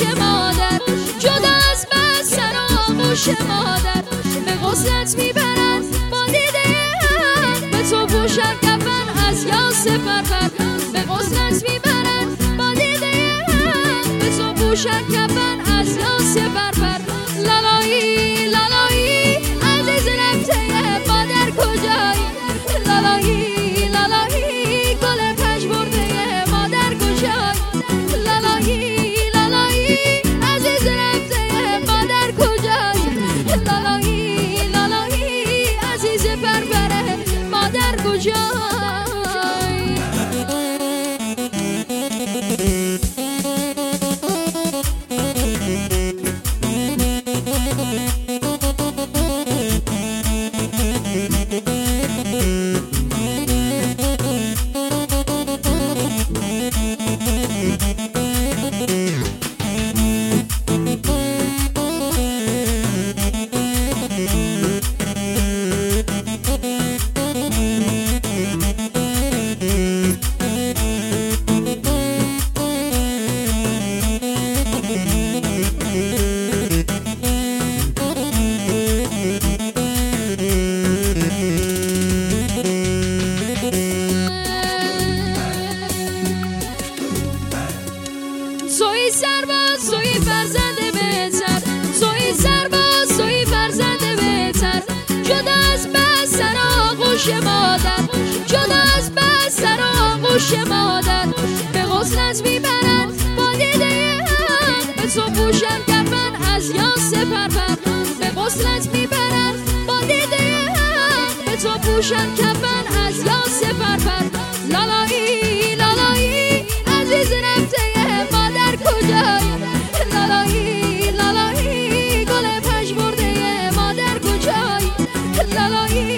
آغوش مادر، جدا از بستر آغوش مادر. به غسلت میبرن با دیده هم، به تو پوشن کفن از یاس پرپر. به غسلت میبرن با دیده هم، به تو پوشن کفن از یاس پرپر. لالایی لالایی عزیز رفته مادر کجایی؟ لالایی لالایی گل پژمرده مادر کجایی؟ لالایی لالایی عزیز رفته مادر کجایی؟ لالایی لالایی عزیز پرپر مادر کجایی؟ زوی سرباز زوی فرزند بهتر، زوی سرباز زوی فرزند بهتر. جدا از بستر آغوش مادر، جدا از بستر آغوش مادر. به غسلت میبرن با دیده هم، به تو پوشن کفن از یاس پرپر. به غسلت میبرن با دیده هم، به تو پوشن کفن از یاس پرپر. لالایی لالایی عزیز رفته مادر کجایی؟ لالایی لالایی گل پژمرده مادر کجایی؟ لالایی